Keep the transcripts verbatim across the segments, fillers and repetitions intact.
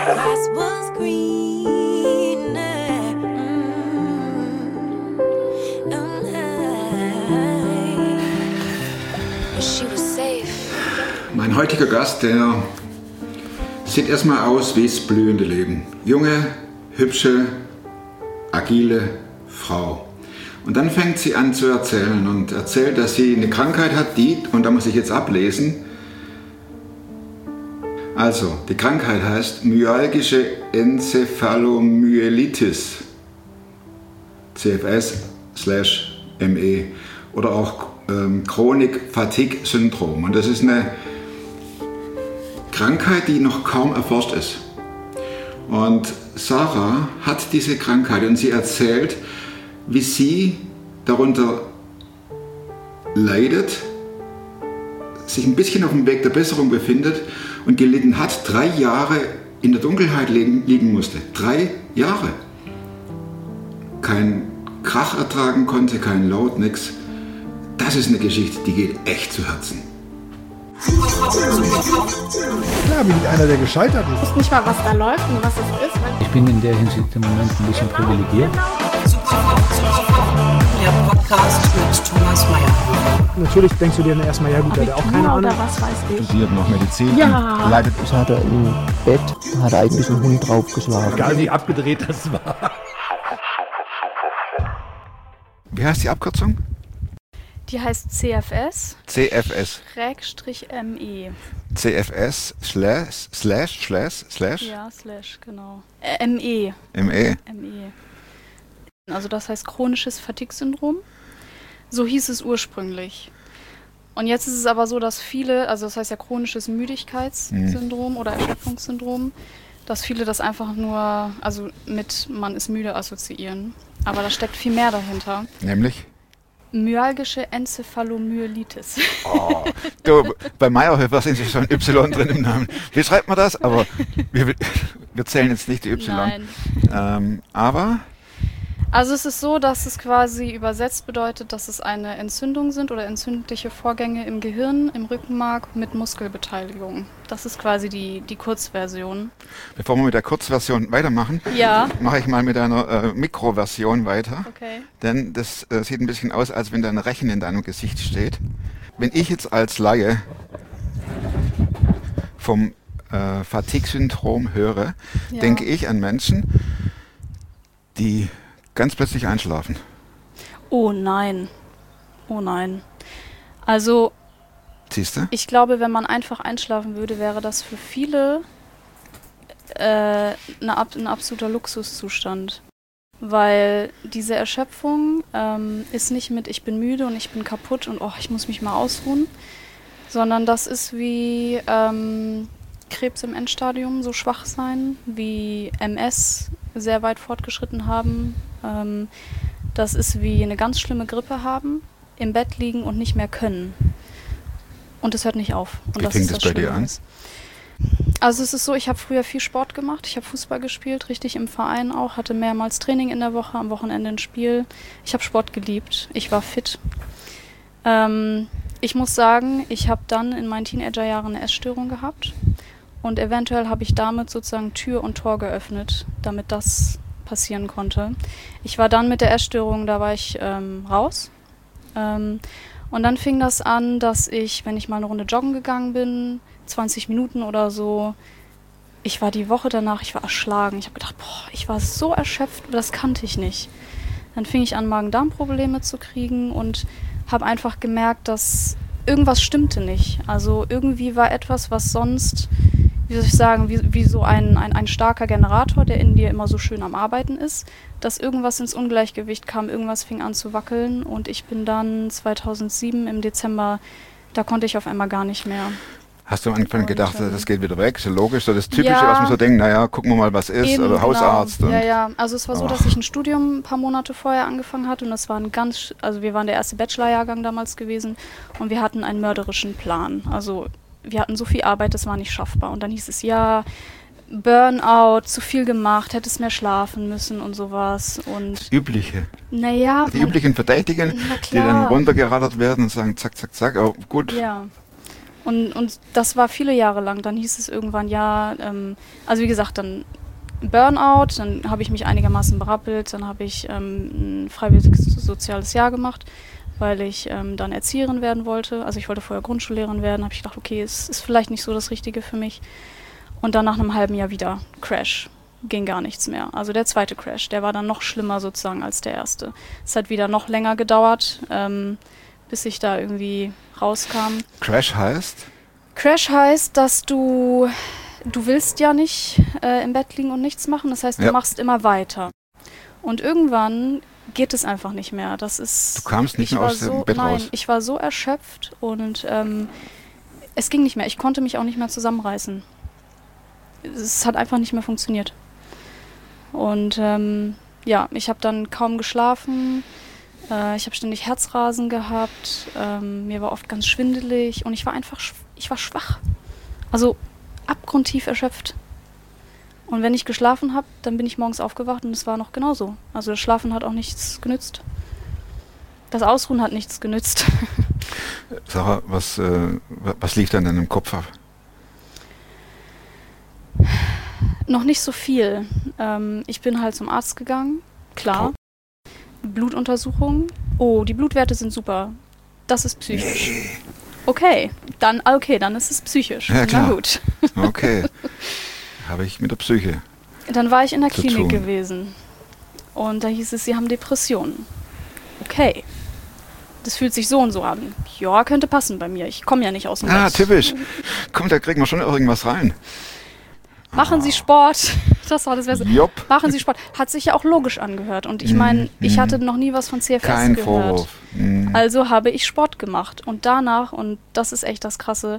grass was greener. Mm, on high. She was safe. Mein heutiger Gast, der sieht erstmal aus wie das blühende Leben. Junge, hübsche, agile Frau. Und dann fängt sie an zu erzählen und erzählt, dass sie eine Krankheit hat, die, und da muss ich jetzt ablesen, also die Krankheit heißt myalgische Enzephalomyelitis, C F S slash M E, oder auch ähm, Chronik-Fatigue-Syndrom. Und das ist eine Krankheit, die noch kaum erforscht ist. Und Sarah hat diese Krankheit und sie erzählt, wie sie darunter leidet, sich ein bisschen auf dem Weg der Besserung befindet und gelitten hat, drei Jahre in der Dunkelheit liegen, liegen musste. Drei Jahre. Kein Krach ertragen konnte, kein Laut, nix. Das ist eine Geschichte, die geht echt zu Herzen. Klar, bin ich einer, der gescheitert ist. Ich weiß nicht mal, was da läuft und was es ist. Ich bin in der Hinsicht im Moment ein bisschen privilegiert. Der Podcast mit Thomas Mayer. Natürlich denkst du dir dann erstmal, ja gut, der hat auch keine Ahnung. Oder was weiß ich. Studiert noch Medizin. Ja. Leidet. Ich hatte im Bett, da hat eigentlich ein Hund draufgeschlagen. Egal wie abgedreht das war. Wie heißt die Abkürzung? Die heißt C F S. C F S. Schrägstrich M E. C F S slash, slash, slash, slash? Ja, slash, genau. Äh, M E. M E. M E. Also das heißt chronisches Fatigue-Syndrom. So hieß es ursprünglich. Und jetzt ist es aber so, dass viele, also das heißt ja chronisches Müdigkeitssyndrom mhm. oder Erschöpfungssyndrom, dass viele das einfach nur, also mit man ist müde assoziieren. Aber da steckt viel mehr dahinter. Nämlich? Myalgische Enzephalomyelitis. Oh, du, bei Meyerhofer sind Sie schon Y drin im Namen. Wie schreibt man das? Aber wir, wir zählen jetzt nicht die Y. Nein. Ähm, aber? Also es ist so, dass es quasi übersetzt bedeutet, dass es eine Entzündung sind oder entzündliche Vorgänge im Gehirn, im Rückenmark mit Muskelbeteiligung. Das ist quasi die, die Kurzversion. Bevor wir mit der Kurzversion weitermachen, ja. mache ich mal mit einer äh, Mikroversion weiter. Okay. Denn das äh, sieht ein bisschen aus, als wenn da ein Rechen in deinem Gesicht steht. Wenn ich jetzt als Laie vom äh, Fatigue-Syndrom höre, ja. denke ich an Menschen, die ganz plötzlich einschlafen. Oh nein. Oh nein. Also, siehst du? Ich glaube, wenn man einfach einschlafen würde, wäre das für viele äh, eine, ein absoluter Luxuszustand. Weil diese Erschöpfung ähm, ist nicht mit ich bin müde und ich bin kaputt und oh, ich muss mich mal ausruhen, sondern das ist wie ähm, Krebs im Endstadium, so schwach sein, wie M S sehr weit fortgeschritten haben. Ähm, das ist wie eine ganz schlimme Grippe haben, im Bett liegen und nicht mehr können. Und es hört nicht auf. Und Wie das fängt ist das das bei dir an? Ist. Also es ist so, ich habe früher viel Sport gemacht, ich habe Fußball gespielt, richtig im Verein auch, hatte mehrmals Training in der Woche, am Wochenende ein Spiel. Ich habe Sport geliebt, ich war fit. Ähm, ich muss sagen, ich habe dann in meinen Teenagerjahren eine Essstörung gehabt und eventuell habe ich damit sozusagen Tür und Tor geöffnet, damit das passieren konnte. Ich war dann mit der Essstörung, da war ich ähm, raus. Ähm, und dann fing das an, dass ich, wenn ich mal eine Runde joggen gegangen bin, zwanzig Minuten oder so, ich war die Woche danach, ich war erschlagen. Ich habe gedacht, boah, ich war so erschöpft, das kannte ich nicht. Dann fing ich an, Magen-Darm-Probleme zu kriegen und habe einfach gemerkt, dass irgendwas stimmte nicht. Also irgendwie war etwas, was sonst, wie soll ich sagen, wie, wie so ein, ein, ein starker Generator, der in dir immer so schön am Arbeiten ist, dass irgendwas ins Ungleichgewicht kam, irgendwas fing an zu wackeln und ich bin dann zweitausendsieben im Dezember, da konnte ich auf einmal gar nicht mehr. Hast du am Anfang und, gedacht, ähm, das geht wieder weg, so logisch, so das Typische, ja, was man so denkt, naja, gucken wir mal, was ist, eben, oder Hausarzt. Genau. Und ja, ja, also es war so, Ach. dass ich ein Studium ein paar Monate vorher angefangen hatte und das war ein ganz, also wir waren der erste Bachelorjahrgang damals gewesen und wir hatten einen mörderischen Plan, also wir hatten so viel Arbeit, das war nicht schaffbar und dann hieß es, ja, Burnout, zu viel gemacht, hättest mehr schlafen müssen und sowas. Und das Übliche. Naja. Die üblichen Verdächtigen, die dann runtergeradert werden und sagen, zack, zack, zack, oh, gut. Ja. Und, und das war viele Jahre lang. Dann hieß es irgendwann, ja, ähm, also wie gesagt, dann Burnout, dann habe ich mich einigermaßen berappelt, dann habe ich ähm, ein freiwilliges soziales Jahr gemacht, weil ich ähm, dann Erzieherin werden wollte. Also ich wollte vorher Grundschullehrerin werden, habe ich gedacht, okay, es ist vielleicht nicht so das Richtige für mich. Und dann nach einem halben Jahr wieder Crash. Ging gar nichts mehr. Also der zweite Crash, der war dann noch schlimmer sozusagen als der erste. Es hat wieder noch länger gedauert, ähm, bis ich da irgendwie rauskam. Crash heißt? Crash heißt, dass du, du willst ja nicht äh, im Bett liegen und nichts machen. Das heißt, du Ja. machst immer weiter. Und irgendwann geht es einfach nicht mehr. Das ist. Du kamst nicht ich mehr war aus dem so, Bett nein, raus. ich war so erschöpft und ähm, es ging nicht mehr. Ich konnte mich auch nicht mehr zusammenreißen. Es hat einfach nicht mehr funktioniert. Und ähm, ja, ich habe dann kaum geschlafen. Äh, ich habe ständig Herzrasen gehabt. Ähm, mir war oft ganz schwindelig und ich war einfach, schw- ich war schwach. Also abgrundtief erschöpft. Und wenn ich geschlafen habe, dann bin ich morgens aufgewacht und es war noch genauso. Also das Schlafen hat auch nichts genützt. Das Ausruhen hat nichts genützt. Sarah, was, äh, was lief dann in deinem Kopf ab? Noch nicht so viel. Ähm, ich bin halt zum Arzt gegangen, klar. Blutuntersuchung. Oh, die Blutwerte sind super. Das ist psychisch. Okay, dann okay, dann ist es psychisch. Ja, klar. Na gut. Okay. Habe ich mit der Psyche. Dann war ich in der Zu Klinik tun. gewesen. Und da hieß es, Sie haben Depressionen. Okay. Das fühlt sich so und so an. Ja, könnte passen bei mir. Ich komme ja nicht aus dem Ah, Bett. typisch. Komm, da kriegen wir schon irgendwas rein. Machen Sie Sport. Das war das Beste. Jopp. Machen Sie Sport. Hat sich ja auch logisch angehört. Und ich meine, ich hatte noch nie was von C F S Kein gehört. Vorwurf. Mhm. Also habe ich Sport gemacht. Und danach, und das ist echt das Krasse,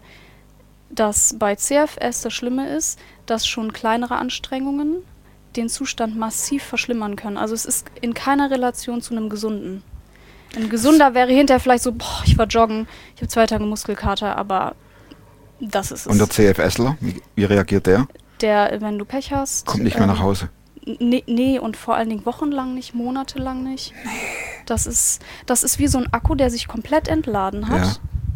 dass bei C F S das Schlimme ist, dass schon kleinere Anstrengungen den Zustand massiv verschlimmern können. Also es ist in keiner Relation zu einem Gesunden. Ein Gesunder wäre hinterher vielleicht so, boah, ich war joggen, ich habe zwei Tage Muskelkater, aber das ist es. Und der CFSler, wie, wie reagiert der? Der, wenn du Pech hast... Kommt nicht mehr ähm, nach Hause. Nee, nee, und vor allen Dingen wochenlang nicht, monatelang nicht. Das ist, das ist wie so ein Akku, der sich komplett entladen hat. Ja.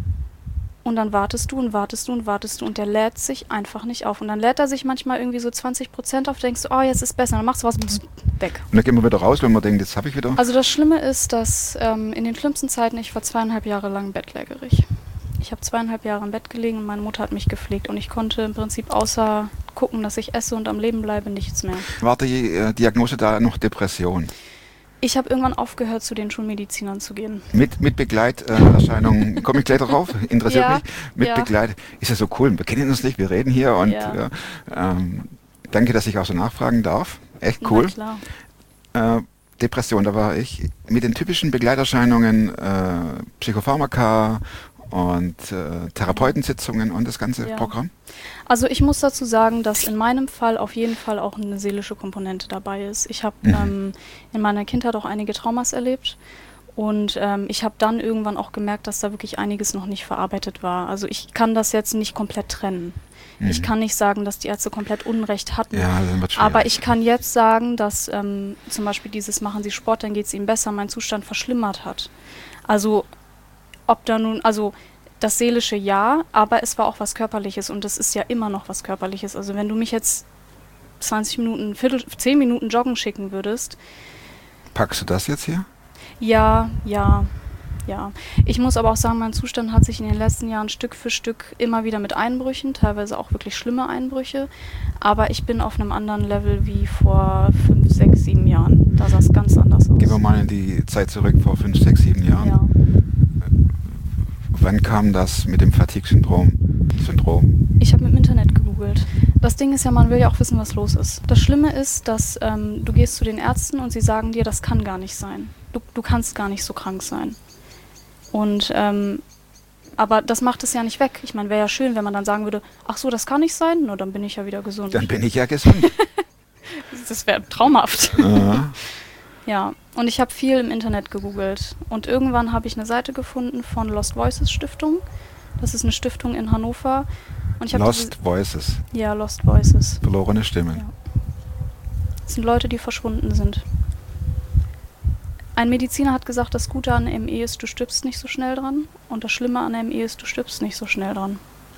Und dann wartest du und wartest du und wartest du und der lädt sich einfach nicht auf. Und dann lädt er sich manchmal irgendwie so zwanzig Prozent auf, denkst du, oh, jetzt ist besser. Dann machst du was, bzz, weg. Und dann gehen wir wieder raus, wenn man denkt, jetzt habe ich wieder. Also das Schlimme ist, dass ähm, in den schlimmsten Zeiten, ich war zweieinhalb Jahre lang bettlägerig. Ich habe zweieinhalb Jahre im Bett gelegen und meine Mutter hat mich gepflegt. Und ich konnte im Prinzip außer gucken, dass ich esse und am Leben bleibe, nichts mehr. War die äh, Diagnose da noch Depression? Ich habe irgendwann aufgehört, zu den Schulmedizinern zu gehen. Mit, mit Begleiterscheinungen, äh, komme ich gleich darauf, interessiert Ja, mich. Mit ja. Begleit, ist ja so cool, wir kennen uns nicht, wir reden hier und Ja. ja, ähm, danke, dass ich auch so nachfragen darf. Echt cool. Na klar. Äh, Depression, da war ich mit den typischen Begleiterscheinungen, äh, Psychopharmaka und äh, Therapeutensitzungen und das ganze Ja. Programm. Also ich muss dazu sagen, dass in meinem Fall auf jeden Fall auch eine seelische Komponente dabei ist. Ich habe Mhm. ähm, in meiner Kindheit auch einige Traumas erlebt und ähm, ich habe dann irgendwann auch gemerkt, dass da wirklich einiges noch nicht verarbeitet war. Also ich kann das jetzt nicht komplett trennen. Ich Mhm. kann nicht sagen, dass die Ärzte komplett Unrecht hatten. Ja, dann wird schwierig. Aber ich kann jetzt sagen, dass ähm, zum Beispiel dieses Machen Sie Sport, dann geht es Ihnen besser, mein Zustand verschlimmert hat. Also ob da nun, also das seelische ja, aber es war auch was Körperliches und das ist ja immer noch was Körperliches. Also wenn du mich jetzt zwanzig Minuten, Viertel, zehn Minuten joggen schicken würdest, Packst du das jetzt hier? ja, ja, ja. Ich muss aber auch sagen, mein Zustand hat sich in den letzten Jahren Stück für Stück immer wieder mit Einbrüchen, teilweise auch wirklich schlimme Einbrüche, aber ich bin auf einem anderen Level wie vor fünf, sechs, sieben Jahren. Da sah es ganz anders aus. Gehen wir mal in die Zeit zurück vor fünf, sechs, sieben Jahren. Ja. Wann kam das mit dem Fatigue-Syndrom? Syndrom? Ich habe im Internet gegoogelt. Das Ding ist ja, man will ja auch wissen, was los ist. Das Schlimme ist, dass ähm, du gehst zu den Ärzten und sie sagen dir, das kann gar nicht sein. Du, du kannst gar nicht so krank sein. Und, ähm, aber das macht es ja nicht weg. Ich meine, wäre ja schön, wenn man dann sagen würde, ach so, das kann nicht sein, nur dann bin ich ja wieder gesund. Dann bin ich ja gesund. Das wäre traumhaft. Ja. Ja, und ich habe viel im Internet gegoogelt. Und irgendwann habe ich eine Seite gefunden von Lost Voices Stiftung. Das ist eine Stiftung in Hannover. Und ich habe Lost Voices, diese, ja, Lost Voices. verlorene Stimmen. Ja. Das sind Leute, die verschwunden sind. Ein Mediziner hat gesagt, das Gute an M E ist, du stirbst nicht so schnell dran. Und das Schlimme an M E ist, du stirbst nicht so schnell dran.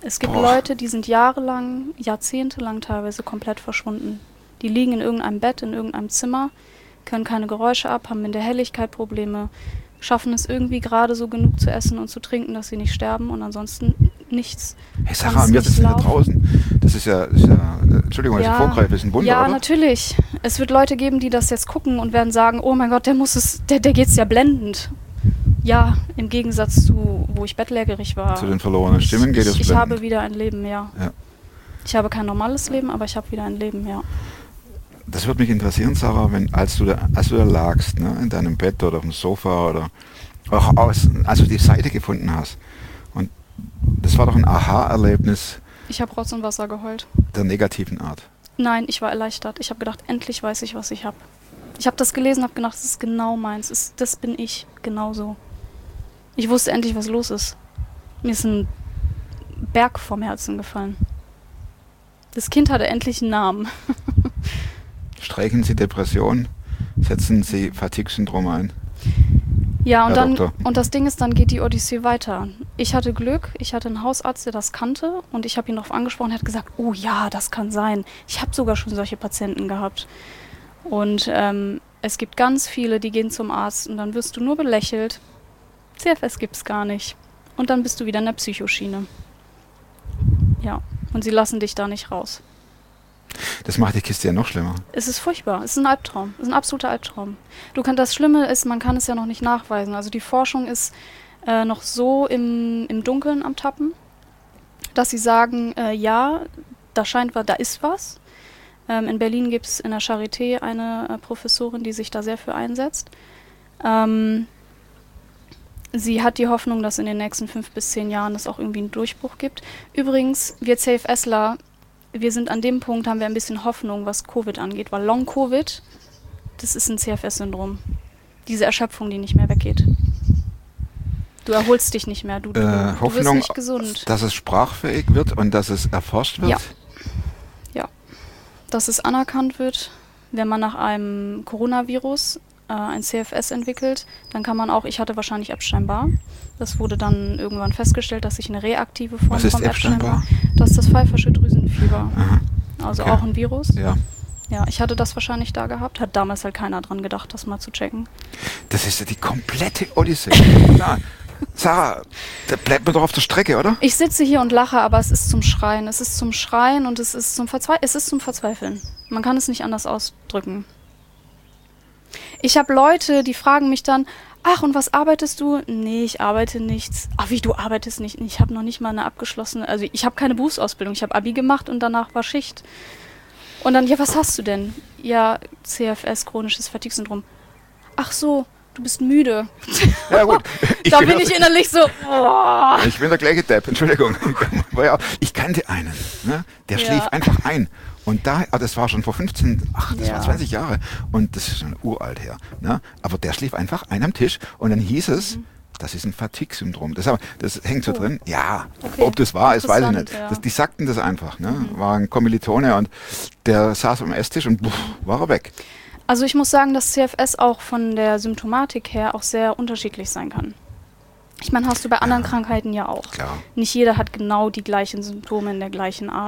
Es gibt Boah. Leute, die sind jahrelang, jahrzehntelang teilweise komplett verschwunden. Die liegen in irgendeinem Bett, in irgendeinem Zimmer, können keine Geräusche ab, haben mit der Helligkeit Probleme, schaffen es irgendwie gerade so genug zu essen und zu trinken, dass sie nicht sterben und ansonsten nichts. Hey Sarah, Kannst wir nicht sitzen da laufen. draußen. Das ist ja, das ist ja Entschuldigung, dass ich vorgreife, das ist ein Wunder, ja, oder? natürlich. Es wird Leute geben, die das jetzt gucken und werden sagen, oh mein Gott, der muss es, der, der geht's ja blendend. Ja, im Gegensatz zu, wo ich bettlägerig war. Zu den verlorenen Stimmen geht es Ich, ich blendend. habe wieder ein Leben, ja. Ja. Ich habe kein normales Leben, aber ich habe wieder ein Leben, ja. Das würde mich interessieren, Sarah, wenn, als, du da, als du da lagst, ne, in deinem Bett oder auf dem Sofa oder auch aus, als du die Seite gefunden hast. Und das war doch ein Aha-Erlebnis Ich habe Rotz und Wasser geheult. der negativen Art. Nein, ich war erleichtert. Ich habe gedacht, endlich weiß ich, was ich habe. Ich habe das gelesen, habe gedacht, das ist genau meins. Das, ist, das bin ich, genauso. Ich wusste endlich, was los ist. Mir ist ein Berg vom Herzen gefallen. Das Kind hatte endlich einen Namen. Streichen Sie Depression, setzen Sie Fatigue-Syndrom ein. Ja, und Herr dann Doktor. und das Ding ist, dann geht die Odyssee weiter. Ich hatte Glück, ich hatte einen Hausarzt, der das kannte und ich habe ihn darauf angesprochen, er hat gesagt, oh ja, das kann sein. Ich habe sogar schon solche Patienten gehabt. Und ähm, es gibt ganz viele, die gehen zum Arzt und dann wirst du nur belächelt. C F S gibt's gar nicht. Und dann bist du wieder in der Psychoschiene. Ja, und sie lassen dich da nicht raus. Das macht die Kiste ja noch schlimmer. Es ist furchtbar, es ist ein Albtraum, es ist ein absoluter Albtraum. Du kann, das Schlimme ist, man kann es ja noch nicht nachweisen. Also die Forschung ist äh, noch so im, im Dunkeln am Tappen, dass sie sagen, äh, ja, da scheint was, da ist was. Ähm, in Berlin gibt es in der Charité eine äh, Professorin, die sich da sehr für einsetzt. Ähm, sie hat die Hoffnung, dass in den nächsten fünf bis zehn Jahren es auch irgendwie einen Durchbruch gibt. Übrigens, wir CFSler, wir sind an dem Punkt, haben wir ein bisschen Hoffnung, was Covid angeht, weil Long-Covid, das ist ein C F S-Syndrom. Diese Erschöpfung, die nicht mehr weggeht. Du erholst dich nicht mehr, du, du, Äh, du wirst Hoffnung, nicht gesund. dass es sprachfähig wird und dass es erforscht wird. Ja. Ja, dass es anerkannt wird, wenn man nach einem Coronavirus äh, ein C F S entwickelt, dann kann man auch, ich hatte wahrscheinlich Epstein-Barr. Das wurde dann irgendwann festgestellt, dass ich eine reaktive Form Was ist vom Epstein-Barr? Das ist das pfeifersche Drüsenfieber. Aha. Also Okay. auch ein Virus. Ja. Ja, ich hatte das wahrscheinlich da gehabt. Hat damals halt keiner dran gedacht, das mal zu checken. Das ist ja die komplette Odyssee. Na, Sarah, da bleibt man doch auf der Strecke, oder? Ich sitze hier und lache, aber es ist zum Schreien. Es ist zum Schreien und es ist zum Verzweifeln. Es ist zum Verzweifeln. Man kann es nicht anders ausdrücken. Ich habe Leute, die fragen mich dann, ach, und was arbeitest du? Nee, ich arbeite nichts. Ach, wie, du arbeitest nicht? Ich habe noch nicht mal eine abgeschlossene, also ich habe keine Berufsausbildung. Ich habe Abi gemacht und danach war Schicht. Und dann, ja, was hast du denn? Ja, C F S, chronisches Fatigue-Syndrom. Ach so, du bist müde. Ja gut. Ich da bin gehör- ich innerlich so, boah. Ich bin der gleiche Depp, Entschuldigung. War ja- Ich kannte einen, ne? der Ja. schlief einfach ein. Und da, ah, das war schon vor fünfzehn, ach, das Ja. war zwanzig Jahre. Und das ist schon uralt her. Ne? Aber der schlief einfach ein am Tisch und dann hieß es, Mhm. das ist ein Fatigue-Syndrom. Das, aber- das hängt so Oh. drin. Ja, Okay. ob das wahr ist, weiß ich Interessant, nicht. ja. Das, die sagten das einfach. Ne? War ein Kommilitone und der saß am Esstisch und buff, war er weg. Also ich muss sagen, dass C F S auch von der Symptomatik her auch sehr unterschiedlich sein kann. Ich meine, hast du bei anderen Krankheiten ja auch. Klar. Nicht jeder hat genau die gleichen Symptome in der gleichen Art.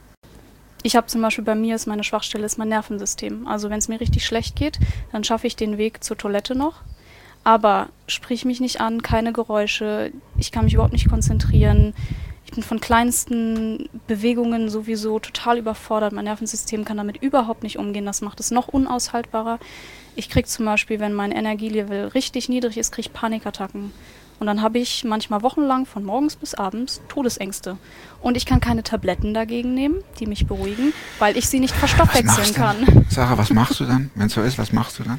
Ich habe zum Beispiel, bei mir ist meine Schwachstelle ist mein Nervensystem. Also wenn es mir richtig schlecht geht, dann schaffe ich den Weg zur Toilette noch. Aber sprich mich nicht an, keine Geräusche, ich kann mich überhaupt nicht konzentrieren. Ich bin von kleinsten Bewegungen sowieso total überfordert. Mein Nervensystem kann damit überhaupt nicht umgehen. Das macht es noch unaushaltbarer. Ich kriege zum Beispiel, wenn mein Energielevel richtig niedrig ist, kriege ich Panikattacken. Und dann habe ich manchmal wochenlang von morgens bis abends Todesängste. Und ich kann keine Tabletten dagegen nehmen, die mich beruhigen, weil ich sie nicht Was verstoffwechseln machst du kann. dann? Sarah, was machst du dann? Wenn es so ist, was machst du dann?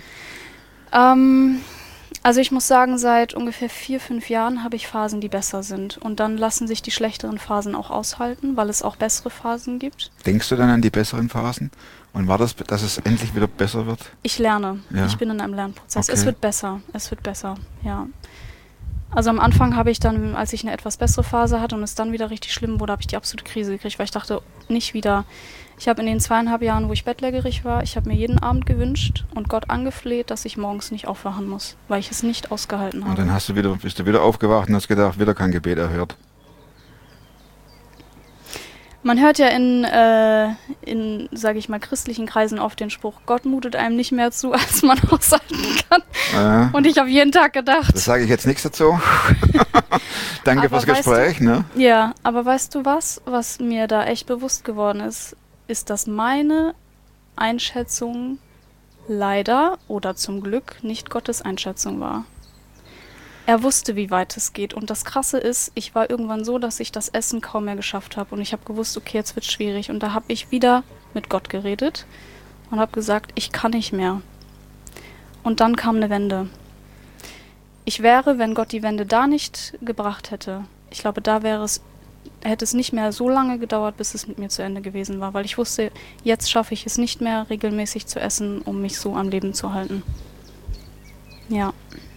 Ähm, also ich muss sagen, seit ungefähr vier, fünf Jahren habe ich Phasen, die besser sind. Und dann lassen sich die schlechteren Phasen auch aushalten, weil es auch bessere Phasen gibt. Denkst du dann an die besseren Phasen? Und war das, dass es endlich wieder besser wird? Ich lerne. Ja. Ich bin in einem Lernprozess. Es Okay. wird besser. Es wird besser, ja. Also am Anfang habe ich dann, als ich eine etwas bessere Phase hatte und es dann wieder richtig schlimm wurde, habe ich die absolute Krise gekriegt, weil ich dachte, nicht wieder. Ich habe in den zweieinhalb Jahren, wo ich bettlägerig war, ich habe mir jeden Abend gewünscht und Gott angefleht, dass ich morgens nicht aufwachen muss, weil ich es nicht ausgehalten habe. Und dann hast du wieder, bist du wieder aufgewacht und hast gedacht, wieder kein Gebet erhört. Man hört ja in, äh, in sage ich mal, christlichen Kreisen oft den Spruch, Gott mutet einem nicht mehr zu, als man aushalten kann. Ja. Und ich habe jeden Tag gedacht. Das sage ich jetzt nichts dazu. Danke aber fürs Gespräch. Du, ne? Ja, aber weißt du was, was mir da echt bewusst geworden ist, ist, dass meine Einschätzung leider oder zum Glück nicht Gottes Einschätzung war. Er wusste, wie weit es geht. Und das Krasse ist, ich war irgendwann so, dass ich das Essen kaum mehr geschafft habe. Und ich habe gewusst, okay, jetzt wird es schwierig. Und da habe ich wieder mit Gott geredet und habe gesagt, ich kann nicht mehr. Und dann kam eine Wende. Ich wäre, wenn Gott die Wende da nicht gebracht hätte, ich glaube, da wäre es, hätte es nicht mehr so lange gedauert, bis es mit mir zu Ende gewesen war. Weil ich wusste, jetzt schaffe ich es nicht mehr, regelmäßig zu essen, um mich so am Leben zu halten. Ja.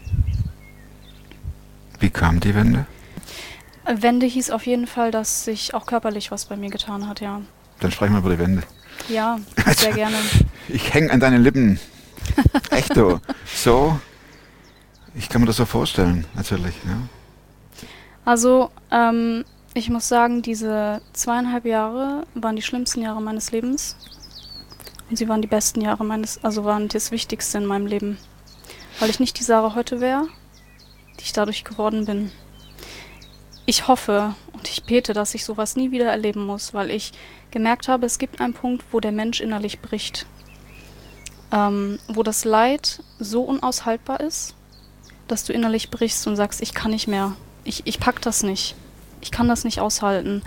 Wie kam die Wende? Wende hieß auf jeden Fall, dass sich auch körperlich was bei mir getan hat, ja. Dann sprechen wir über die Wende. Ja, sehr gerne. Ich hänge an deinen Lippen. Echt so. So, ich kann mir das so vorstellen, natürlich. Ja. Also, ähm, ich muss sagen, diese zweieinhalb Jahre waren die schlimmsten Jahre meines Lebens. Und sie waren die besten Jahre meines, also waren das Wichtigste in meinem Leben. Weil ich nicht die Sarah heute wäre, die ich dadurch geworden bin. Ich hoffe und ich bete, dass ich sowas nie wieder erleben muss, weil ich gemerkt habe, es gibt einen Punkt, wo der Mensch innerlich bricht. Ähm, wo das Leid so unaushaltbar ist, dass du innerlich brichst und sagst, ich kann nicht mehr. Ich, ich pack das nicht. Ich kann das nicht aushalten.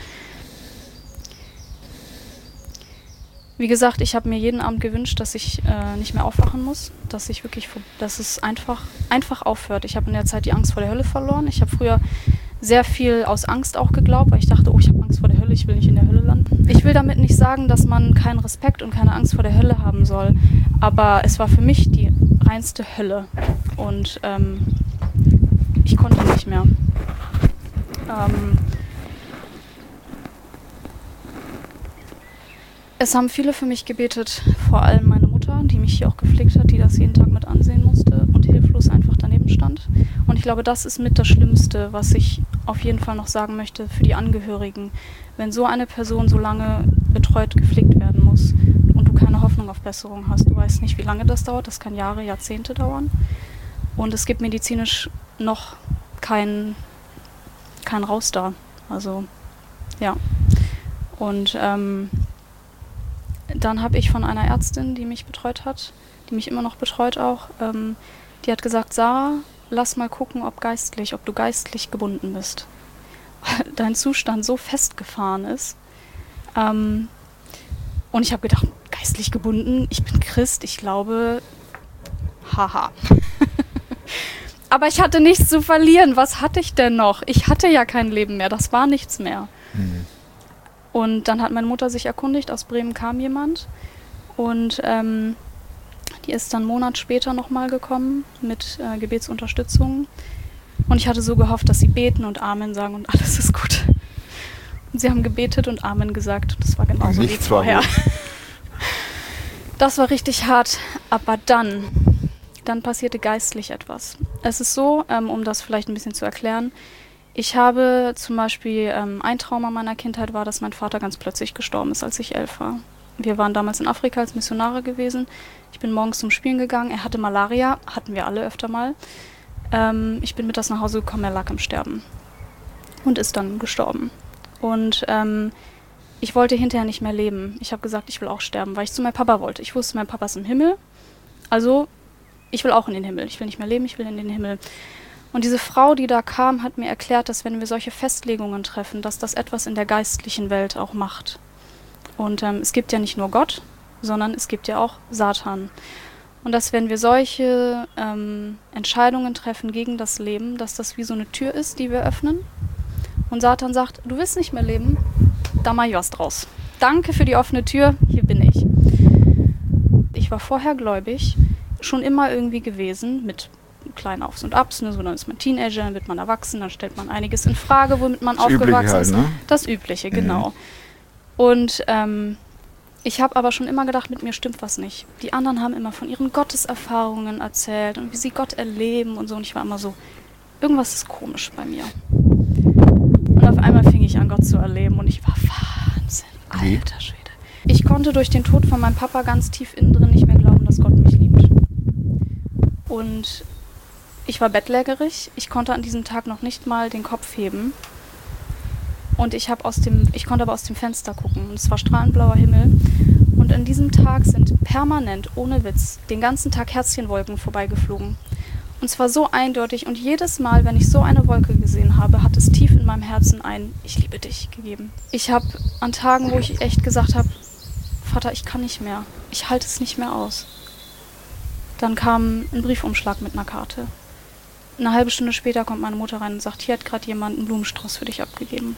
Wie gesagt, ich habe mir jeden Abend gewünscht, dass ich äh, nicht mehr aufwachen muss, dass ich wirklich, dass es einfach, einfach aufhört. Ich habe in der Zeit die Angst vor der Hölle verloren. Ich habe früher sehr viel aus Angst auch geglaubt, weil ich dachte, oh, ich habe Angst vor der Hölle, ich will nicht in der Hölle landen. Ich will damit nicht sagen, dass man keinen Respekt und keine Angst vor der Hölle haben soll, aber es war für mich die reinste Hölle und ähm, ich konnte nicht mehr. Ähm, Es haben viele für mich gebetet, vor allem meine Mutter, die mich hier auch gepflegt hat, die das jeden Tag mit ansehen musste und hilflos einfach daneben stand. Und ich glaube, das ist mit das Schlimmste, was ich auf jeden Fall noch sagen möchte für die Angehörigen. Wenn so eine Person so lange betreut, gepflegt werden muss und du keine Hoffnung auf Besserung hast, du weißt nicht, wie lange das dauert, das kann Jahre, Jahrzehnte dauern. Und es gibt medizinisch noch kein, kein Raus da. Also, ja. Und, ähm, dann habe ich von einer Ärztin, die mich betreut hat, die mich immer noch betreut auch, ähm, die hat gesagt, Sarah, lass mal gucken, ob geistlich, ob du geistlich gebunden bist. Weil dein Zustand so festgefahren ist. Ähm, und ich habe gedacht, geistlich gebunden, ich bin Christ, ich glaube, haha. Aber ich hatte nichts zu verlieren. Was hatte ich denn noch? Ich hatte ja kein Leben mehr, das war nichts mehr. Mhm. Und dann hat meine Mutter sich erkundigt, aus Bremen kam jemand und ähm, die ist dann einen Monat später nochmal gekommen mit äh, Gebetsunterstützung und ich hatte so gehofft, dass sie beten und Amen sagen und alles ist gut. Und sie haben gebetet und Amen gesagt und das war genauso wie vorher. Das war richtig hart, aber dann, dann passierte geistlich etwas. Es ist so, ähm, um das vielleicht ein bisschen zu erklären, ich habe zum Beispiel, ähm, ein Trauma meiner Kindheit war, dass mein Vater ganz plötzlich gestorben ist, als ich elf war. Wir waren damals in Afrika als Missionare gewesen. Ich bin morgens zum Spielen gegangen. Er hatte Malaria, hatten wir alle öfter mal. Ähm, ich bin mittags nach Hause gekommen, er lag im Sterben und ist dann gestorben. Und ähm, ich wollte hinterher nicht mehr leben. Ich habe gesagt, ich will auch sterben, weil ich zu meinem Papa wollte. Ich wusste, mein Papa ist im Himmel, also ich will auch in den Himmel. Ich will nicht mehr leben, ich will in den Himmel. Und diese Frau, die da kam, hat mir erklärt, dass wenn wir solche Festlegungen treffen, dass das etwas in der geistlichen Welt auch macht. Und ähm, es gibt ja nicht nur Gott, sondern es gibt ja auch Satan. Und dass wenn wir solche ähm, Entscheidungen treffen gegen das Leben, dass das wie so eine Tür ist, die wir öffnen. Und Satan sagt, du willst nicht mehr leben, da mach ich was draus. Danke für die offene Tür, hier bin ich. Ich war vorher gläubig, schon immer irgendwie gewesen, mit kleinen Aufs und Abs, ne? So, dann ist man Teenager, dann wird man erwachsen, dann stellt man einiges in Frage, womit man das aufgewachsen halt, ist. Ne? Das Übliche, genau. Mhm. Und ähm, ich habe aber schon immer gedacht, mit mir stimmt was nicht. Die anderen haben immer von ihren Gotteserfahrungen erzählt und wie sie Gott erleben und so. Und ich war immer so, irgendwas ist komisch bei mir. Und auf einmal fing ich an, Gott zu erleben und ich war Wahnsinn. Wie? Alter Schwede. Ich konnte durch den Tod von meinem Papa ganz tief innen drin nicht mehr glauben, dass Gott mich liebt. Und ich war bettlägerig. Ich konnte an diesem Tag noch nicht mal den Kopf heben. Und ich, hab aus dem, ich konnte aber aus dem Fenster gucken. Und es war strahlend blauer Himmel. Und an diesem Tag sind permanent, ohne Witz, den ganzen Tag Herzchenwolken vorbeigeflogen. Und zwar so eindeutig. Und jedes Mal, wenn ich so eine Wolke gesehen habe, hat es tief in meinem Herzen ein Ich liebe dich gegeben. Ich habe an Tagen, wo ich echt gesagt habe, Vater, ich kann nicht mehr. Ich halte es nicht mehr aus. Dann kam ein Briefumschlag mit einer Karte. Eine halbe Stunde später kommt meine Mutter rein und sagt, hier hat gerade jemand einen Blumenstrauß für dich abgegeben.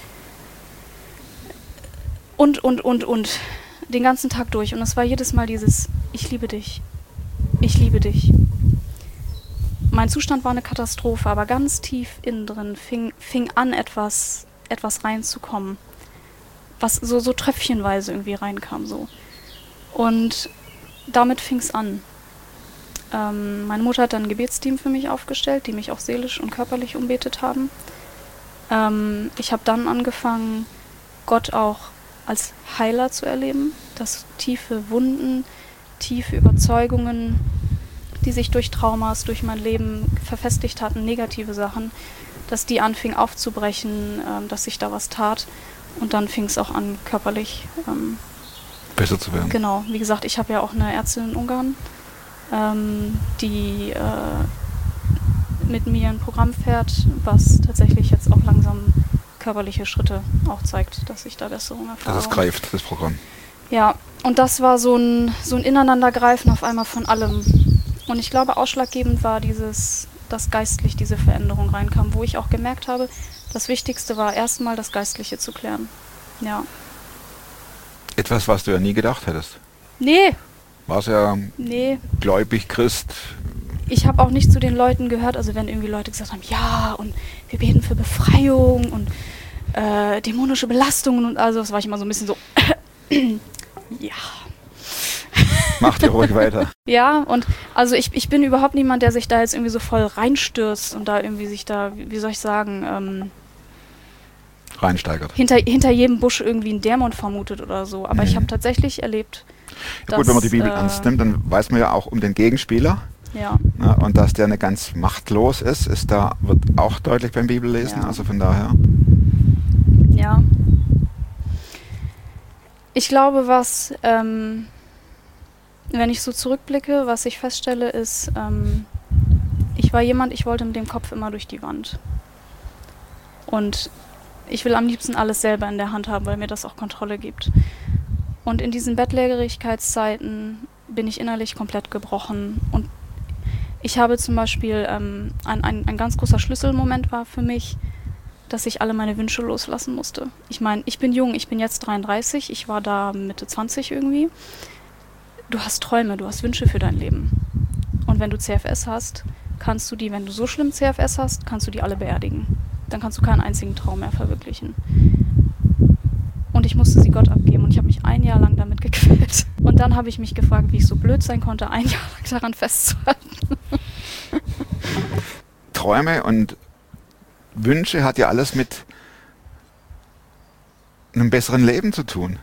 Und, und, und, und. Den ganzen Tag durch. Und es war jedes Mal dieses Ich liebe dich. Ich liebe dich. Mein Zustand war eine Katastrophe, aber ganz tief innen drin fing, fing an, etwas, etwas reinzukommen. Was so, so tröpfchenweise irgendwie reinkam. So. Und damit fing es an. Ähm, meine Mutter hat dann ein Gebetsteam für mich aufgestellt, die mich auch seelisch und körperlich umbetet haben. Ähm, ich habe dann angefangen, Gott auch als Heiler zu erleben, dass tiefe Wunden, tiefe Überzeugungen, die sich durch Traumas, durch mein Leben verfestigt hatten, negative Sachen, dass die anfingen aufzubrechen, ähm, dass sich da was tat. Und dann fing es auch an, körperlich ähm, besser zu werden. Genau, wie gesagt, ich habe ja auch eine Ärztin in Ungarn, ähm, die äh, mit mir ein Programm fährt, was tatsächlich jetzt auch langsam körperliche Schritte auch zeigt, dass ich da Besserung erfahre. Dass es greift, das Programm. Ja, und das war so ein, so ein Ineinandergreifen auf einmal von allem. Und ich glaube, ausschlaggebend war dieses, dass geistlich diese Veränderung reinkam, wo ich auch gemerkt habe, das Wichtigste war erstmal das Geistliche zu klären. Ja. Etwas, was du ja nie gedacht hättest. Nee. Warst ja nee. gläubig, Christ. Ich habe auch nicht zu den Leuten gehört, also wenn irgendwie Leute gesagt haben, ja, und wir beten für Befreiung und äh, dämonische Belastungen und also, das war ich immer so ein bisschen so, ja. Macht ihr ruhig weiter. Ja, und also ich, ich bin überhaupt niemand, der sich da jetzt irgendwie so voll reinstürzt und da irgendwie sich da, wie soll ich sagen, ähm, reinsteigert. Hinter, hinter jedem Busch irgendwie einen Dämon vermutet oder so. Aber mhm. ich habe tatsächlich erlebt, ja, dass... Gut, wenn man die Bibel äh, ernst nimmt, dann weiß man ja auch um den Gegenspieler. Ja. Ja, und dass der nicht ganz machtlos ist, ist da, wird auch deutlich beim Bibellesen. Ja. Also von daher. Ja. Ich glaube, was, ähm, wenn ich so zurückblicke, was ich feststelle, ist, ähm, ich war jemand, ich wollte mit dem Kopf immer durch die Wand. Und ich will am liebsten alles selber in der Hand haben, weil mir das auch Kontrolle gibt. Und in diesen Bettlägerigkeitszeiten bin ich innerlich komplett gebrochen. Und ich habe zum Beispiel, ähm, ein, ein, ein ganz großer Schlüsselmoment war für mich, dass ich alle meine Wünsche loslassen musste. Ich meine, ich bin jung, ich bin jetzt dreiunddreißig, ich war da Mitte zwanzig irgendwie. Du hast Träume, du hast Wünsche für dein Leben. Und wenn du C F S hast, kannst du die, wenn du so schlimm C F S hast, kannst du die alle beerdigen. Dann kannst du keinen einzigen Traum mehr verwirklichen. Und ich musste sie Gott abgeben und ich habe mich ein Jahr lang damit gequält. Und dann habe ich mich gefragt, wie ich so blöd sein konnte, ein Jahr lang daran festzuhalten. Träume und Wünsche hat ja alles mit einem besseren Leben zu tun.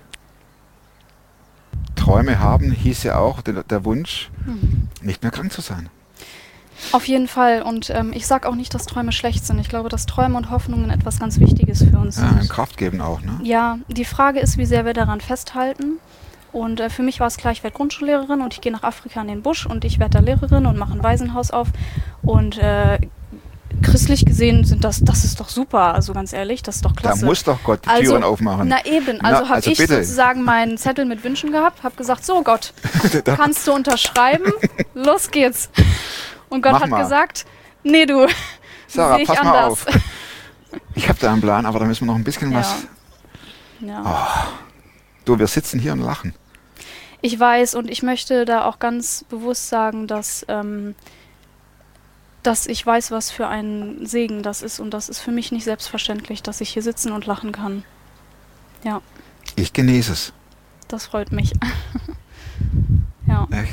Träume haben hieß ja auch der, der Wunsch, mhm. nicht mehr krank zu sein. Auf jeden Fall. Und ähm, ich sage auch nicht, dass Träume schlecht sind. Ich glaube, dass Träume und Hoffnungen etwas ganz Wichtiges für uns ja, sind. Kraft geben auch, ne? Ja, die Frage ist, wie sehr wir daran festhalten. Und äh, für mich war es klar, ich werde Grundschullehrerin und ich gehe nach Afrika in den Busch und ich werde da Lehrerin und mache ein Waisenhaus auf. Und äh, christlich gesehen sind das, das ist doch super, also ganz ehrlich, das ist doch klasse. Da muss doch Gott die also, Türen aufmachen. Na eben, also habe also ich bitte. sozusagen meinen Zettel mit Wünschen gehabt, habe gesagt, so Gott, kannst du unterschreiben, los geht's. Und Gott Mach hat mal. gesagt, nee du, Sarah, sehe ich pass anders. mal auf. Ich habe da einen Plan, aber da müssen wir noch ein bisschen Ja. was... Ja. Oh. Du, wir sitzen hier und lachen. Ich weiß und ich möchte da auch ganz bewusst sagen, dass, ähm, dass ich weiß, was für ein Segen das ist und das ist für mich nicht selbstverständlich, dass ich hier sitzen und lachen kann. Ja, Ich genieße es. das freut mich. Ja. Echt?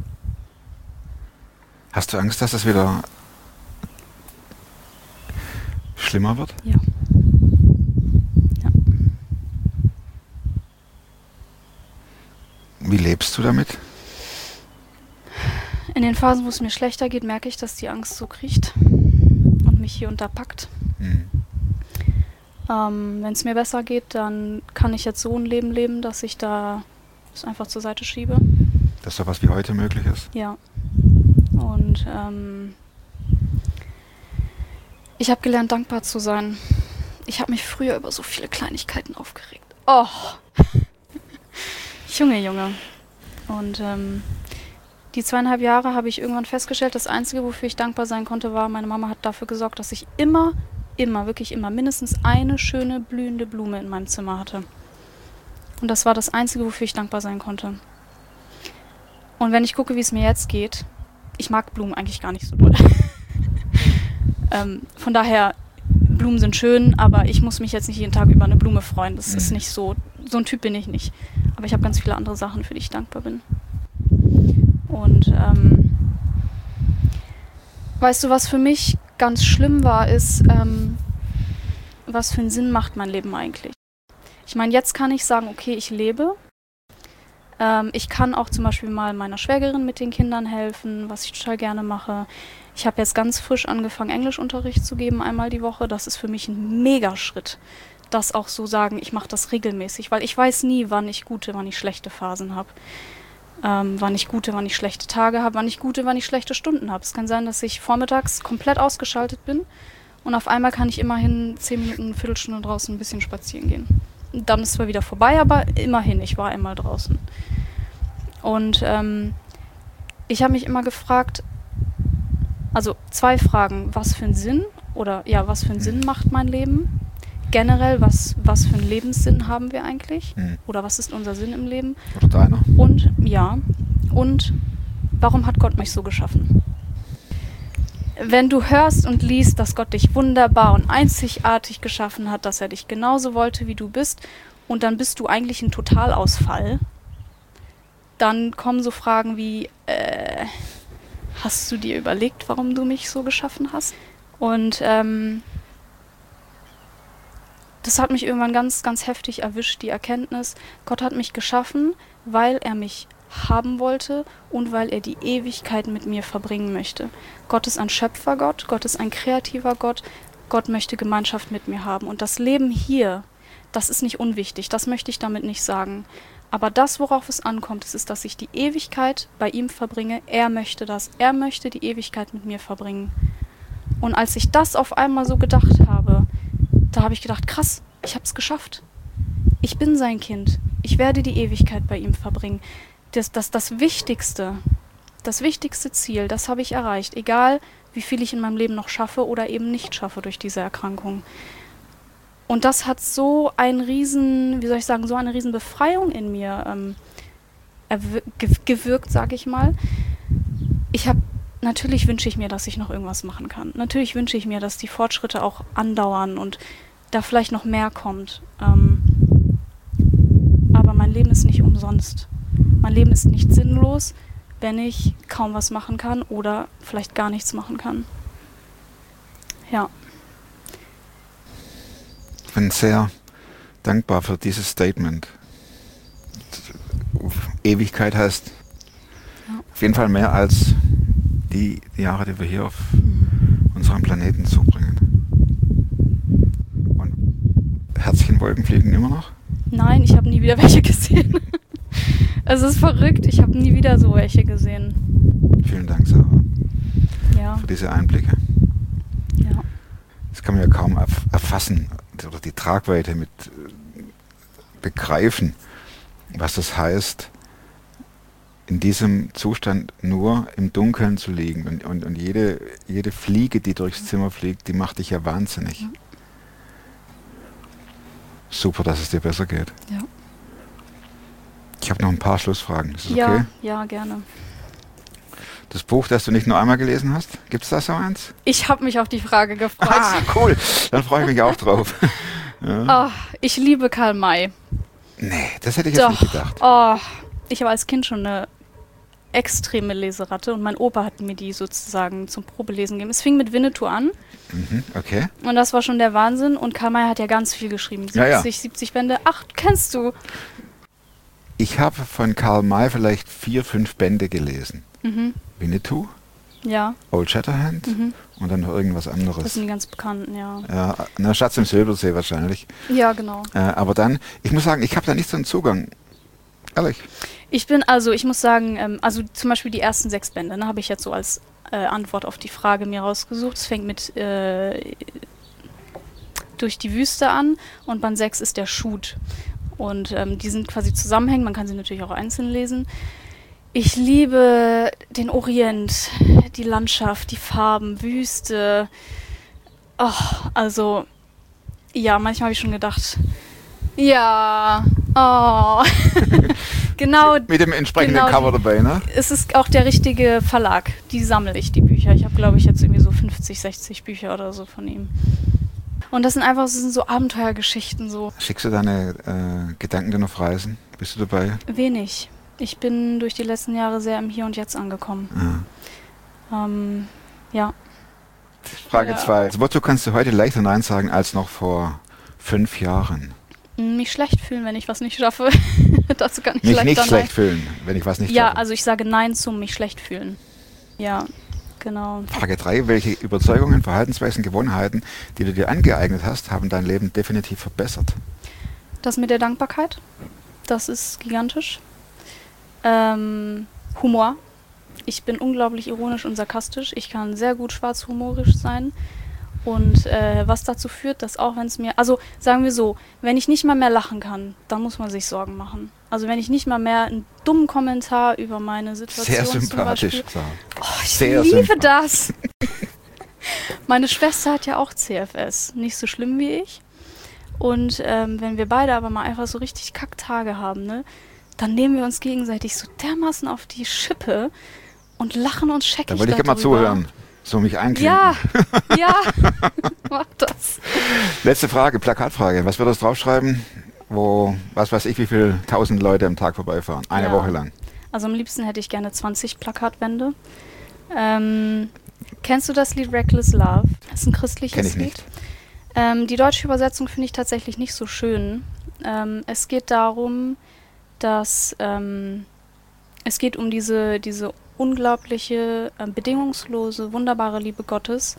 Hast du Angst, dass es wieder schlimmer wird? Ja. Ja. Wie lebst du damit? In den Phasen, wo es mir schlechter geht, merke ich, dass die Angst so kriecht und mich hier unterpackt. Hm. Ähm, wenn es mir besser geht, dann kann ich jetzt so ein Leben leben, dass ich da es einfach zur Seite schiebe. Dass sowas wie heute möglich ist? Ja. Und ähm, ich habe gelernt, dankbar zu sein. Ich habe mich früher über so viele Kleinigkeiten aufgeregt. Oh! Junge, Junge. Und ähm, die zweieinhalb Jahre habe ich irgendwann festgestellt, das Einzige, wofür ich dankbar sein konnte, war, meine Mama hat dafür gesorgt, dass ich immer, immer, wirklich immer mindestens eine schöne, blühende Blume in meinem Zimmer hatte. Und das war das Einzige, wofür ich dankbar sein konnte. Und wenn ich gucke, wie es mir jetzt geht, ich mag Blumen eigentlich gar nicht so doll. ähm, von daher, Blumen sind schön, aber ich muss mich jetzt nicht jeden Tag über eine Blume freuen. Das mhm. ist nicht so, so ein Typ bin ich nicht. Aber ich habe ganz viele andere Sachen, für die ich dankbar bin. Und ähm, weißt du, was für mich ganz schlimm war, ist, ähm, was für einen Sinn macht mein Leben eigentlich? Ich meine, jetzt kann ich sagen, okay, ich lebe. Ähm, ich kann auch zum Beispiel mal meiner Schwägerin mit den Kindern helfen, was ich total gerne mache. Ich habe jetzt ganz frisch angefangen, Englischunterricht zu geben, einmal die Woche. Das ist für mich ein Megaschritt, das auch so sagen, ich mache das regelmäßig, weil ich weiß nie, wann ich gute, wann ich schlechte Phasen habe. Ähm, wann ich gute, wann ich schlechte Tage habe, wann ich gute, wann ich schlechte Stunden habe. Es kann sein, dass ich vormittags komplett ausgeschaltet bin und auf einmal kann ich immerhin zehn Minuten, eine Viertelstunde draußen ein bisschen spazieren gehen. Und dann ist es zwar wieder vorbei, aber immerhin, ich war einmal draußen. Und ähm, ich habe mich immer gefragt, also zwei Fragen, was für einen Sinn oder ja, was für einen Sinn macht mein Leben? Generell, was, was für einen Lebenssinn haben wir eigentlich? Mhm. Oder was ist unser Sinn im Leben? Oder deiner? Und, ja, und warum hat Gott mich so geschaffen? Wenn du hörst und liest, dass Gott dich wunderbar und einzigartig geschaffen hat, dass er dich genauso wollte, wie du bist, und dann bist du eigentlich ein Totalausfall, dann kommen so Fragen wie, äh, hast du dir überlegt, warum du mich so geschaffen hast? Und, ähm, das hat mich irgendwann ganz, ganz heftig erwischt, die Erkenntnis, Gott hat mich geschaffen, weil er mich haben wollte und weil er die Ewigkeit mit mir verbringen möchte. Gott ist ein Schöpfergott, Gott ist ein kreativer Gott, Gott möchte Gemeinschaft mit mir haben. Und das Leben hier, das ist nicht unwichtig, das möchte ich damit nicht sagen. Aber das, worauf es ankommt, ist, ist, dass ich die Ewigkeit bei ihm verbringe. Er möchte das, er möchte die Ewigkeit mit mir verbringen. Und als ich das auf einmal so gedacht habe, da habe ich gedacht, krass, ich habe es geschafft. Ich bin sein Kind. Ich werde die Ewigkeit bei ihm verbringen. Das, das, das Wichtigste, das wichtigste Ziel, das habe ich erreicht. Egal, wie viel ich in meinem Leben noch schaffe oder eben nicht schaffe durch diese Erkrankung. Und das hat so einen riesen, wie soll ich sagen, so eine riesen Befreiung in mir ähm, erw- ge- gewirkt, sage ich mal. Ich habe Natürlich wünsche ich mir, dass ich noch irgendwas machen kann. Natürlich wünsche ich mir, dass die Fortschritte auch andauern und da vielleicht noch mehr kommt. Ähm, aber mein Leben ist nicht umsonst. Mein Leben ist nicht sinnlos, wenn ich kaum was machen kann oder vielleicht gar nichts machen kann. Ja. Ich bin sehr dankbar für dieses Statement. Ewigkeit heißt ja. auf jeden Fall mehr als die Jahre, die wir hier auf mhm. unserem Planeten zubringen. Und Herzchenwolken fliegen immer noch? Nein, ich habe nie wieder welche gesehen. Es ist verrückt, ich habe nie wieder so welche gesehen. Vielen Dank, Sarah, ja. für diese Einblicke. Ja. Das kann man ja kaum erf- erfassen oder die Tragweite mit äh, begreifen, was das heißt, in diesem Zustand nur im Dunkeln zu liegen. Und, und, und jede, jede Fliege, die durchs Zimmer fliegt, die macht dich ja wahnsinnig. Ja. Super, dass es dir besser geht. Ja. Ich habe noch ein paar Schlussfragen. Ist das ja, okay? Ja, gerne. Das Buch, das du nicht nur einmal gelesen hast, gibt es da so eins? Ich habe mich auf die Frage gefreut. Ah, cool. Dann freue ich mich auch drauf. Ja. Oh, ich liebe Karl May. Nee, das hätte ich Doch. jetzt nicht gedacht. Oh, ich war als Kind schon eine extreme Leseratte und mein Opa hat mir die sozusagen zum Probelesen gegeben. Es fing mit Winnetou an. Mhm, okay. Und das war schon der Wahnsinn. Und Karl May hat ja ganz viel geschrieben. siebzig, ja, ja. siebzig Bände. Ach, kennst du? Ich habe von Karl May vielleicht vier, fünf Bände gelesen. Mhm. Winnetou, Ja, Old Shatterhand Mhm. und dann noch irgendwas anderes. das sind die ganz bekannten, ja. Ja, na, Schatz im Silbersee wahrscheinlich. Ja, genau. Äh, aber dann, ich muss sagen, ich habe da nicht so einen Zugang. Ehrlich. Ich bin, also ich muss sagen, ähm, also zum Beispiel die ersten sechs Bände, ne, habe ich jetzt so als äh, Antwort auf die Frage mir rausgesucht. Es fängt mit äh, Durch die Wüste an und Band sechs ist der Shoot. Und ähm, die sind quasi zusammenhängend, man kann sie natürlich auch einzeln lesen. Ich liebe den Orient, die Landschaft, die Farben, Wüste. Oh, also, ja, manchmal habe ich schon gedacht, ja, oh. Genau. Mit dem entsprechenden genau, Cover dabei, ne? Es ist auch der richtige Verlag. Die sammle ich, die Bücher. Ich habe, glaube ich, jetzt irgendwie so fünfzig, sechzig Bücher oder so von ihm. Und das sind einfach das sind so Abenteuergeschichten. So. Schickst du deine äh, Gedanken denn auf Reisen? Bist du dabei? Wenig. Ich bin durch die letzten Jahre sehr im Hier und Jetzt angekommen. Ja. Ähm, ja. Frage zwei. Ja. Wozu kannst du heute leichter Nein sagen als noch vor fünf Jahren? Mich schlecht fühlen, wenn ich was nicht schaffe. Dazu kann ich Mich leichter nicht Nein. schlecht fühlen, wenn ich was nicht Ja, schaffe. also ich sage Nein zum mich schlecht fühlen. Ja, genau. Frage drei. Welche Überzeugungen, Verhaltensweisen, Gewohnheiten, die du dir angeeignet hast, haben dein Leben definitiv verbessert? Das mit der Dankbarkeit, das ist gigantisch. Ähm, Humor. Ich bin unglaublich ironisch und sarkastisch. Ich kann sehr gut schwarzhumorisch sein. Und äh, was dazu führt, dass auch wenn es mir... Also sagen wir so, wenn ich nicht mal mehr lachen kann, dann muss man sich Sorgen machen. Also wenn ich nicht mal mehr einen dummen Kommentar über meine Situation Sehr zum sympathisch. Beispiel, So. oh, ich Sehr liebe sympathisch. das. Meine Schwester hat ja auch C F S. Nicht so schlimm wie ich. Und ähm, wenn wir beide aber mal einfach so richtig Kacktage haben, ne, dann nehmen wir uns gegenseitig so dermaßen auf die Schippe und lachen uns scheckig Da wollte ich gerne mal darüber. zuhören. So mich einklinken. Ja, ja, mach das. Letzte Frage, Plakatfrage. Was würdest du draufschreiben, wo, was weiß ich, wie viele tausend Leute am Tag vorbeifahren? Eine Ja. Woche lang. Also am liebsten hätte ich gerne zwanzig Plakatwände. Ähm, kennst du das Lied Reckless Love? Das ist ein christliches Kenn ich Lied. nicht. Ähm, die deutsche Übersetzung finde ich tatsächlich nicht so schön. Ähm, es geht darum, dass ähm, es geht um diese, diese unglaubliche, äh, bedingungslose, wunderbare Liebe Gottes,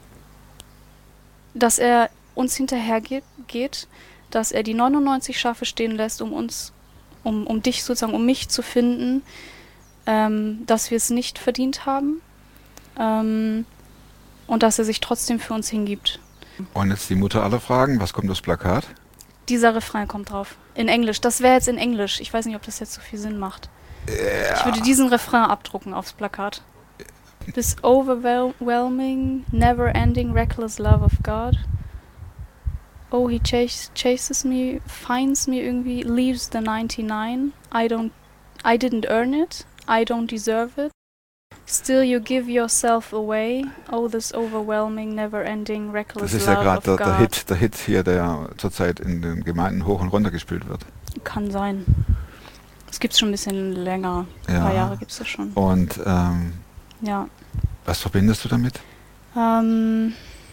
dass er uns hinterhergeht, geht, dass er die neunundneunzig Schafe stehen lässt, um uns, um, um dich sozusagen, um mich zu finden, ähm, dass wir es nicht verdient haben ähm, und dass er sich trotzdem für uns hingibt. Und jetzt die Mutter aller Fragen. Was kommt aufs Plakat? Dieser Refrain kommt drauf. In Englisch. Das wäre jetzt in Englisch. Ich weiß nicht, ob das jetzt so viel Sinn macht. Ja. Ich würde diesen Refrain abdrucken aufs Plakat. This overwhelming, never-ending, reckless love of God. Oh, he chas chases me, finds me irgendwie, leaves the ninety-nine. I don't, I didn't earn it. I don't deserve it. Still you give yourself away. Oh, this overwhelming, never-ending, reckless Das ist love ja gerade of der, God. der Hit, der Hit hier, der zurzeit in den Gemeinden hoch und runter gespielt wird. Kann sein. Das gibt's schon ein bisschen länger. Ein Ja. paar Jahre gibt's das schon. Und ähm, Ja. was verbindest du damit? Ähm,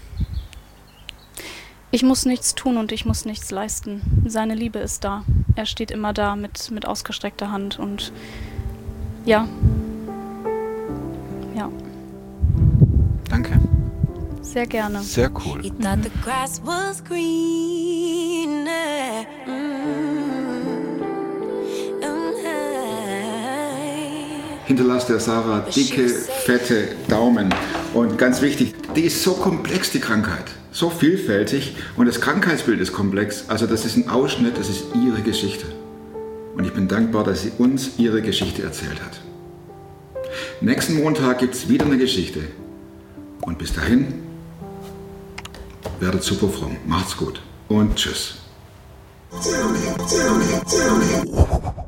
ich muss nichts tun und ich muss nichts leisten. Seine Liebe ist da. Er steht immer da mit, mit ausgestreckter Hand und ja. Ja, Danke. sehr gerne. Sehr cool. He thought the grass was greener. Mm, um, high. Hinterlasst der Sarah dicke, fette Daumen. Und ganz wichtig, die ist so komplex, die Krankheit. So vielfältig. Und das Krankheitsbild ist komplex. Also das ist ein Ausschnitt, das ist ihre Geschichte. Und ich bin dankbar, dass sie uns ihre Geschichte erzählt hat. Nächsten Montag gibt es wieder eine Geschichte. Und bis dahin, werdet super fromm. Macht's gut. Und tschüss.